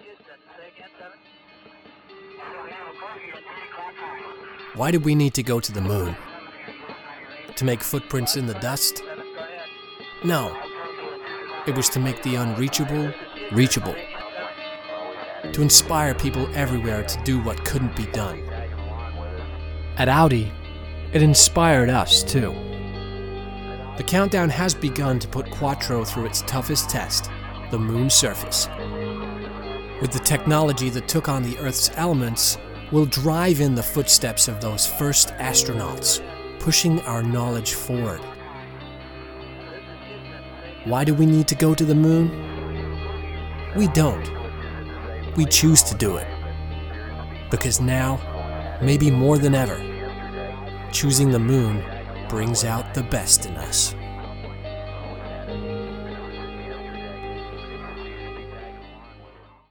Why did we need to go to the moon? To make footprints in the dust? No. It was to make the unreachable reachable. To inspire people everywhere to do what couldn't be done. At Audi, it inspired us too. The countdown has begun to put Quattro through its toughest test, the moon's surface. With the technology that took on the Earth's elements, we'll drive in the footsteps of those first astronauts, pushing our knowledge forward. Why do we need to go to the moon? We don't. We choose to do it. Because now, maybe more than ever, choosing the moon brings out the best in us.